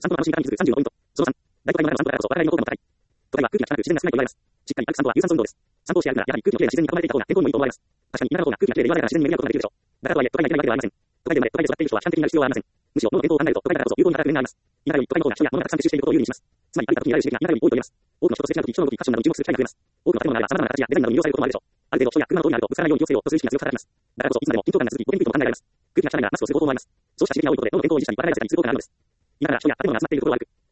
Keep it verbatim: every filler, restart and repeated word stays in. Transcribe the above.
酸素の安心化に気づくさんじゅうのポイント。そのさん、大都会の中の酸素だからこそ我々の行動も高い。都会は空気が汚く自然が少ないと言われます。しっかり歩く散歩は有酸素運動です。散歩をして歩くならやはり空気のきれいな自然に囲まれていた方が健康にもいいと思われます。確かに田舎の方が空気がきれいで柔らかな自然に恵まれることができるでしょう。だからとはいえ都会がいけないわけではありません。都会で生まれ都会で育っている人は悲観的になる必要はありません。むしろ物の健康を考えると都会だからこそ有効に働く面があります。田舎より都会の方が人や物がたくさん接収していることを有利にします。つまり歩いた時に得られる刺激が田舎より多いと言えます。多くの人と接した時人の動き、ファッションなどに注目する機会が増えます。多くの建物の間は様々な形やデザインなどに魅了されることもあるでしょう。ある程度人や車の通りになるとぶつからないように気をつけようとする意識が強く働きます。だからこそいつまでも緊張感が続きボケにくいとも考えられます。空気が汚いがマスクをする方法もあります。そうした刺激が多いことで脳の健康を維持したり笑えられたりする効果があるのです。田舎が人や建物が集まっているところは悪く、